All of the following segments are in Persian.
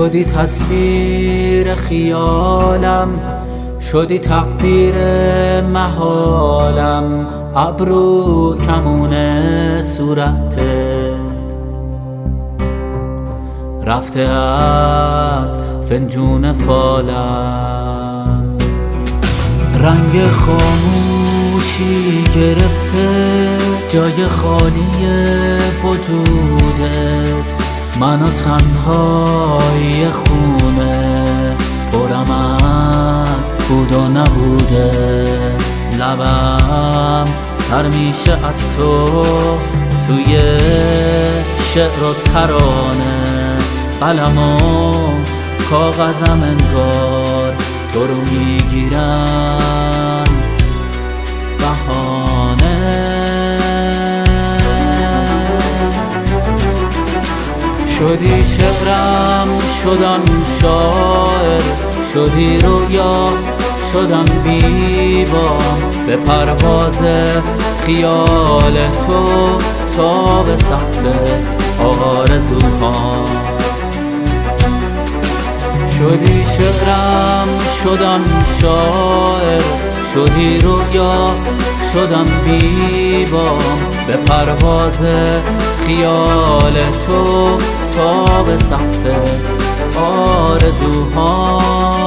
شدی تصویر خیالم، شدی تقدیر محالم، ابرو کمون صورتت رفته از فنجون فالم، رنگ خاموشی گرفته جای خالی وجودت، من و تنهای خونه پرم از بود و نبودت، لبم تر میشه از تو توی شعر و ترانه، قلم و کاغذم انگار تو رو میگیرن بهانه. شدی شعرم شدم شاعر، شدی رویا شدم بیبام، به پرواز خیال تو تا به سقف آرزوها. شدی شعرم شدم شاعر، شدی رویا شدم بیبام، به پرواز خیال تو تا به سقف آرزوها.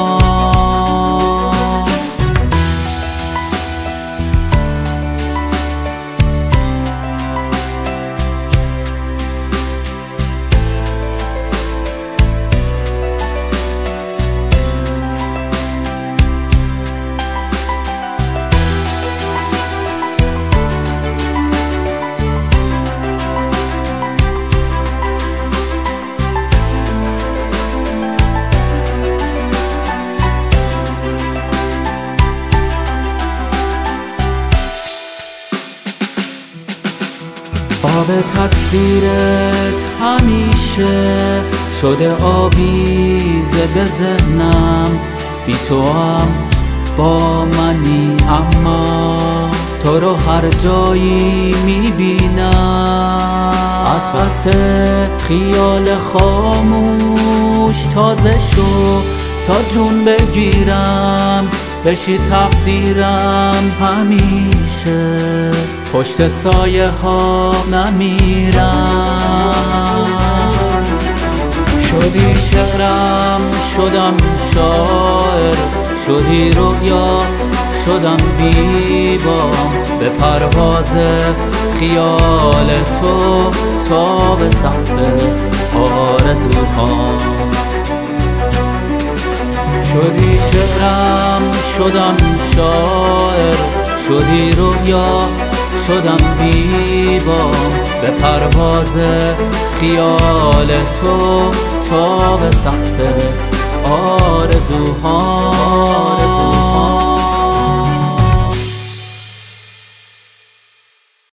آب تصویرت همیشه شده آویزه به ذهنم، بی تو هم با منی اما تو رو هر جایی میبینم. از پس خیال خاموش تازه شو تا جون بگیرم، بشی تقدیرم همیشه پشت سایه ها نمیرم. شدی شعرم شدم شاعر، شدی رویا شدم بیبام، به پرواز خیال تو تا به سقف آرزوها. شدی شعرم شدم شاعر، شدی رویا شدم بیبام، به پرواز خیال تو تا به سقف آرزوها.